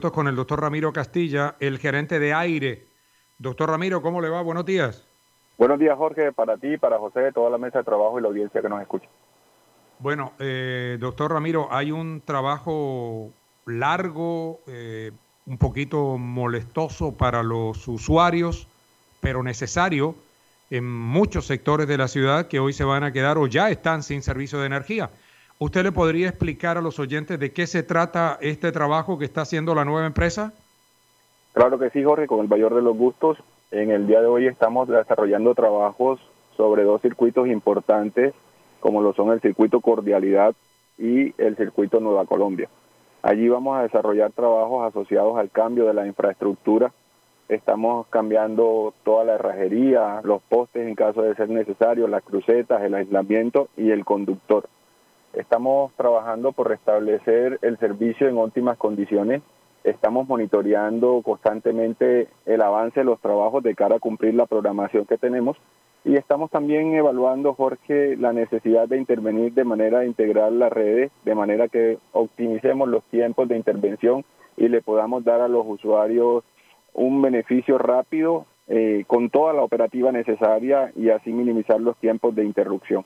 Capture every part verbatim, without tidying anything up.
Con el doctor Ramiro Castilla, el gerente de aire. Doctor Ramiro, ¿cómo le va? Buenos días. Buenos días, Jorge, para ti, para José, toda la mesa de trabajo y la audiencia que nos escucha. Bueno, eh, doctor Ramiro, hay un trabajo largo, eh, un poquito molestoso para los usuarios, pero necesario en muchos sectores de la ciudad que hoy se van a quedar o ya están sin servicio de energía. ¿Usted le podría explicar a los oyentes de qué se trata este trabajo que está haciendo la nueva empresa? Claro que sí, Jorge, con el mayor de los gustos. En el día de hoy estamos desarrollando trabajos sobre dos circuitos importantes, como lo son el circuito Cordialidad y el circuito Nueva Colombia. Allí vamos a desarrollar trabajos asociados al cambio de la infraestructura. Estamos cambiando toda la herrajería, los postes en caso de ser necesario, las crucetas, el aislamiento y el conductor. Estamos trabajando por restablecer el servicio en óptimas condiciones. Estamos monitoreando constantemente el avance de los trabajos de cara a cumplir la programación que tenemos y estamos también evaluando, Jorge, la necesidad de intervenir de manera integral las redes, de manera que optimicemos los tiempos de intervención y le podamos dar a los usuarios un beneficio rápido eh, con toda la operativa necesaria y así minimizar los tiempos de interrupción.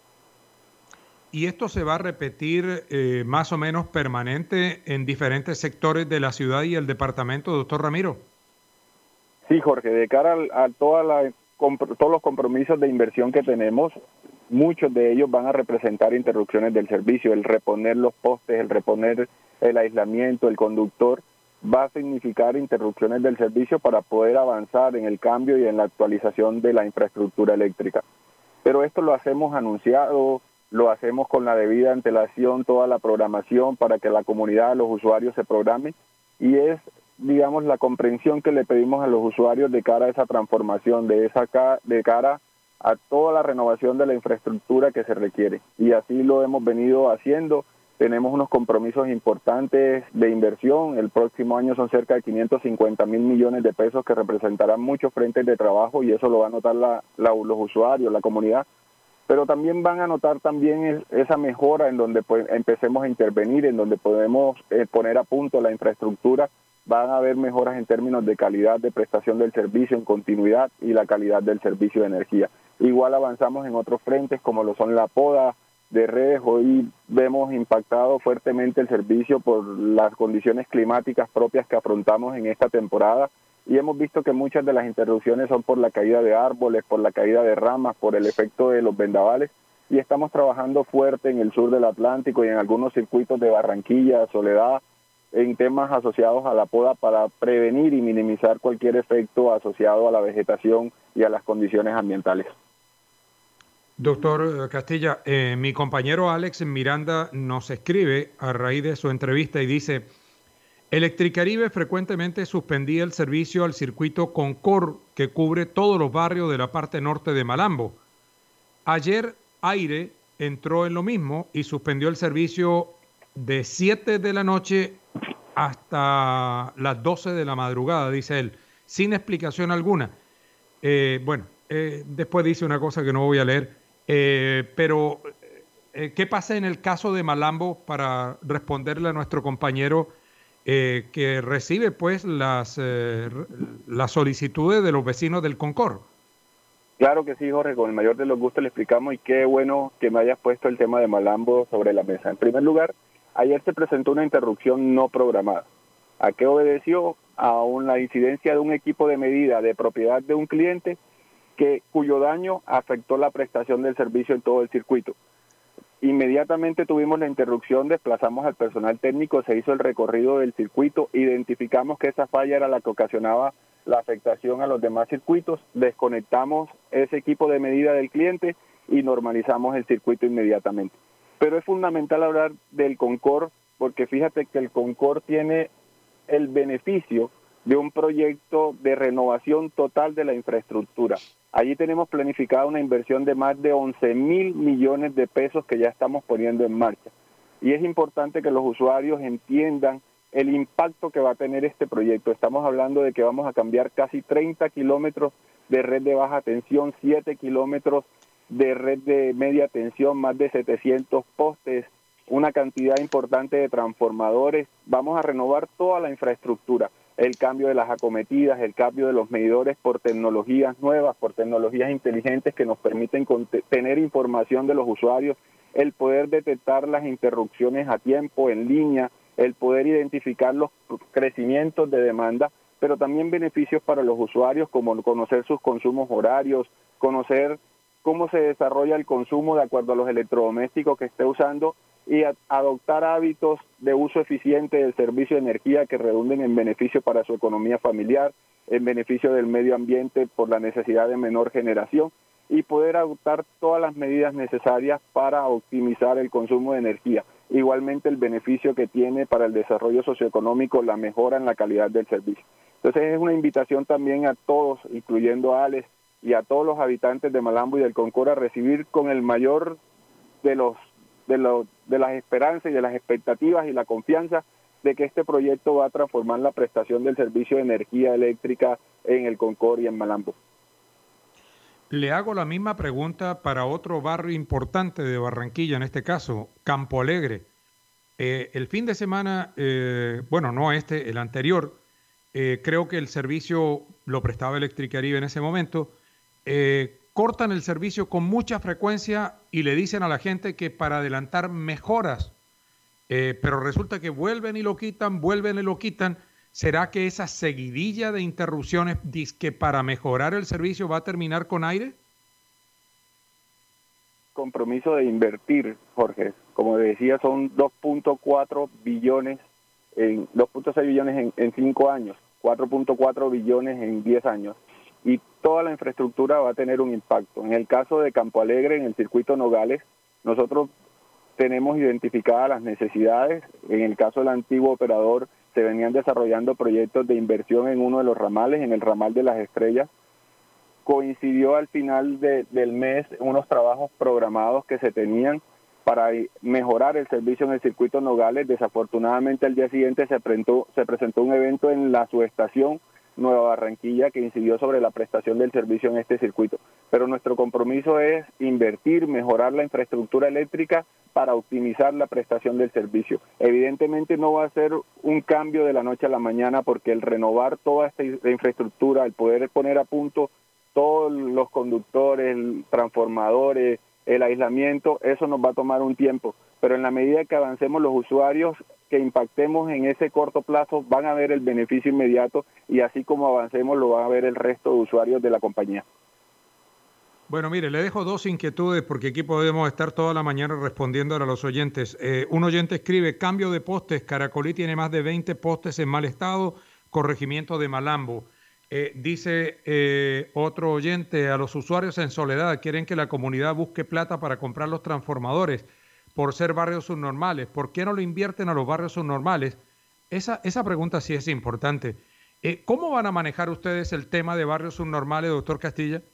¿Y esto se va a repetir eh, más o menos permanente en diferentes sectores de la ciudad y el departamento, doctor Ramiro? Sí, Jorge, de cara a, a toda la, todos los compromisos de inversión que tenemos, muchos de ellos van a representar interrupciones del servicio. El reponer los postes, el reponer el aislamiento, el conductor, va a significar interrupciones del servicio para poder avanzar en el cambio y en la actualización de la infraestructura eléctrica. Pero esto lo hacemos anunciado, lo hacemos con la debida antelación, toda la programación para que la comunidad, los usuarios se programen y es, digamos, la comprensión que le pedimos a los usuarios de cara a esa transformación, de, esa de cara a toda la renovación de la infraestructura que se requiere. Y así lo hemos venido haciendo. Tenemos unos compromisos importantes de inversión. El próximo año son cerca de quinientos cincuenta mil millones de pesos que representarán muchos frentes de trabajo y eso lo va a notar la, la, los usuarios, la comunidad. Pero también van a notar también esa mejora en donde pues, empecemos a intervenir, en donde podemos eh, poner a punto la infraestructura. Van a haber mejoras en términos de calidad de prestación del servicio, en continuidad y la calidad del servicio de energía. Igual avanzamos en otros frentes como lo son la poda de redes. Hoy vemos impactado fuertemente el servicio por las condiciones climáticas propias que afrontamos en esta temporada y hemos visto que muchas de las interrupciones son por la caída de árboles, por la caída de ramas, por el efecto de los vendavales y estamos trabajando fuerte en el sur del Atlántico y en algunos circuitos de Barranquilla, Soledad, en temas asociados a la poda para prevenir y minimizar cualquier efecto asociado a la vegetación y a las condiciones ambientales. Doctor Castilla, eh, mi compañero Alex Miranda nos escribe a raíz de su entrevista y dice: Electricaribe frecuentemente suspendía el servicio al circuito Concord que cubre todos los barrios de la parte norte de Malambo. Ayer Aire entró en lo mismo y suspendió el servicio de siete de la noche hasta las doce de la madrugada, dice él, sin explicación alguna. Eh, bueno, eh, después dice una cosa que no voy a leer, eh, pero eh, ¿qué pasa en el caso de Malambo para responderle a nuestro compañero eh, que recibe pues las, eh, las solicitudes de los vecinos del Concord? Claro que sí, Jorge, con el mayor de los gustos le explicamos y qué bueno que me hayas puesto el tema de Malambo sobre la mesa. En primer lugar, ayer se presentó una interrupción no programada. ¿A qué obedeció? A una incidencia de un equipo de medida de propiedad de un cliente que, cuyo daño afectó la prestación del servicio en todo el circuito. Inmediatamente tuvimos la interrupción, desplazamos al personal técnico, se hizo el recorrido del circuito, identificamos que esa falla era la que ocasionaba la afectación a los demás circuitos, desconectamos ese equipo de medida del cliente y normalizamos el circuito inmediatamente. Pero es fundamental hablar del Concord, porque fíjate que el Concord tiene el beneficio de un proyecto de renovación total de la infraestructura. Allí tenemos planificada una inversión de más de once mil millones de pesos que ya estamos poniendo en marcha. Y es importante que los usuarios entiendan el impacto que va a tener este proyecto. Estamos hablando de que vamos a cambiar casi treinta kilómetros de red de baja tensión, siete kilómetros de red de media tensión, más de setecientos postes, una cantidad importante de transformadores, vamos a renovar toda la infraestructura, el cambio de las acometidas, el cambio de los medidores por tecnologías nuevas, por tecnologías inteligentes que nos permiten tener información de los usuarios, el poder detectar las interrupciones a tiempo, en línea, el poder identificar los crecimientos de demanda, pero también beneficios para los usuarios como conocer sus consumos horarios, conocer cómo se desarrolla el consumo de acuerdo a los electrodomésticos que esté usando y a, adoptar hábitos de uso eficiente del servicio de energía que redunden en beneficio para su economía familiar, en beneficio del medio ambiente por la necesidad de menor generación y poder adoptar todas las medidas necesarias para optimizar el consumo de energía. Igualmente el beneficio que tiene para el desarrollo socioeconómico, la mejora en la calidad del servicio. Entonces es una invitación también a todos, incluyendo a Alex y a todos los habitantes de Malambo y del Concor a recibir con el mayor de los de los de las esperanzas y de las expectativas y la confianza de que este proyecto va a transformar la prestación del servicio de energía eléctrica en el Concor y en Malambo. Le hago la misma pregunta para otro barrio importante de Barranquilla, en este caso, Campo Alegre. Eh, el fin de semana, eh, bueno, no este, el anterior, eh, creo que el servicio lo prestaba Electricaribe en ese momento, eh, cortan el servicio con mucha frecuencia y le dicen a la gente que para adelantar mejoras, eh, pero resulta que vuelven y lo quitan, vuelven y lo quitan. ¿Será que esa seguidilla de interrupciones que para mejorar el servicio va a terminar con aire? Compromiso de invertir, Jorge. Como decía, son dos punto cuatro billones, en dos punto seis billones en, en cinco años, cuatro punto cuatro billones en diez años. Y toda la infraestructura va a tener un impacto. En el caso de Campo Alegre, en el circuito Nogales, nosotros tenemos identificadas las necesidades. En el caso del antiguo operador, se venían desarrollando proyectos de inversión en uno de los ramales, en el ramal de las Estrellas. Coincidió al final de, del mes unos trabajos programados que se tenían para mejorar el servicio en el circuito Nogales. Desafortunadamente, al día siguiente se presentó, se presentó un evento en la subestación Nueva Barranquilla que incidió sobre la prestación del servicio en este circuito. Pero nuestro compromiso es invertir, mejorar la infraestructura eléctrica para optimizar la prestación del servicio. Evidentemente no va a ser un cambio de la noche a la mañana porque el renovar toda esta infraestructura, el poder poner a punto todos los conductores, transformadores, el aislamiento, eso nos va a tomar un tiempo. Pero en la medida que avancemos los usuarios, que impactemos en ese corto plazo, van a ver el beneficio inmediato y así como avancemos lo van a ver el resto de usuarios de la compañía. Bueno, mire, le dejo dos inquietudes porque aquí podemos estar toda la mañana respondiendo a los oyentes. Eh, un oyente escribe, cambio de postes, Caracolí tiene más de veinte postes en mal estado, corregimiento de Malambo. Eh, dice eh, otro oyente, a los usuarios en Soledad quieren que la comunidad busque plata para comprar los transformadores por ser barrios subnormales. ¿Por qué no lo invierten a los barrios subnormales? Esa, esa pregunta sí es importante. Eh, ¿Cómo van a manejar ustedes el tema de barrios subnormales, doctor Castilla?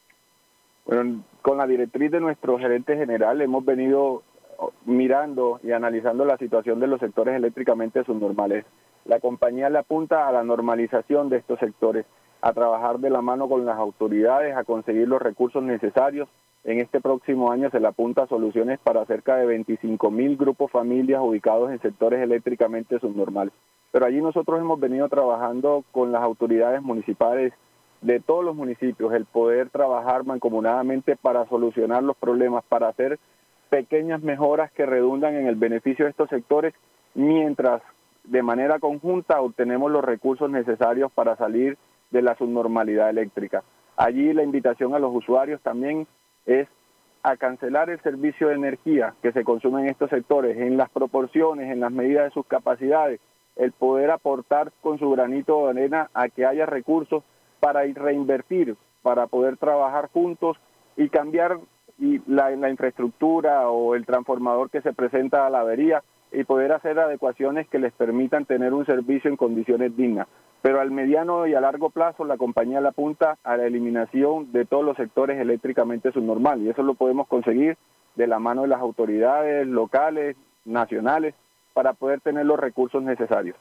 Bueno, con la directriz de nuestro gerente general hemos venido mirando y analizando la situación de los sectores eléctricamente subnormales. La compañía le apunta a la normalización de estos sectores, a trabajar de la mano con las autoridades, a conseguir los recursos necesarios. En este próximo año se le apunta a soluciones para cerca de veinticinco mil grupos familias ubicados en sectores eléctricamente subnormales. Pero allí nosotros hemos venido trabajando con las autoridades municipales de todos los municipios, el poder trabajar mancomunadamente para solucionar los problemas, para hacer pequeñas mejoras que redundan en el beneficio de estos sectores, mientras de manera conjunta obtenemos los recursos necesarios para salir de la subnormalidad eléctrica. Allí la invitación a los usuarios también es a cancelar el servicio de energía que se consume en estos sectores, en las proporciones, en las medidas de sus capacidades, el poder aportar con su granito de arena a que haya recursos para reinvertir, para poder trabajar juntos y cambiar y la, la infraestructura o el transformador que se presenta a la avería y poder hacer adecuaciones que les permitan tener un servicio en condiciones dignas. Pero al mediano y a largo plazo la compañía le apunta a la eliminación de todos los sectores eléctricamente subnormales y eso lo podemos conseguir de la mano de las autoridades locales, nacionales, para poder tener los recursos necesarios.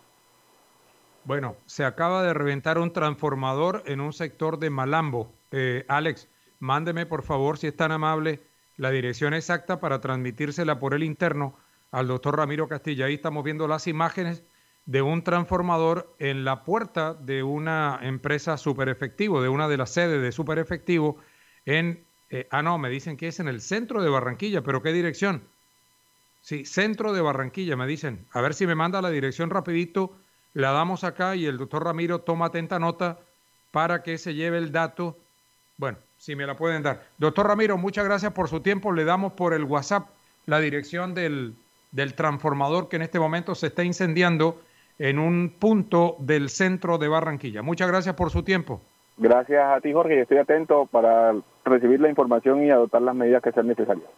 Bueno, se acaba de reventar un transformador en un sector de Malambo. Eh, Alex, mándeme por favor, si es tan amable, la dirección exacta para transmitírsela por el interno al doctor Ramiro Castilla. Ahí estamos viendo las imágenes de un transformador en la puerta de una empresa Super Efectivo, de una de las sedes de Super Efectivo en, eh, ah no, me dicen que es en el centro de Barranquilla, pero ¿qué dirección? Sí, centro de Barranquilla, me dicen. A ver si me manda la dirección rapidito, la damos acá y el doctor Ramiro toma atenta nota para que se lleve el dato. Bueno, si me la pueden dar. Doctor Ramiro, muchas gracias por su tiempo. Le damos por el WhatsApp la dirección del, del transformador que en este momento se está incendiando en un punto del centro de Barranquilla. Muchas gracias por su tiempo. Gracias a ti, Jorge, y estoy atento para recibir la información y adoptar las medidas que sean necesarias.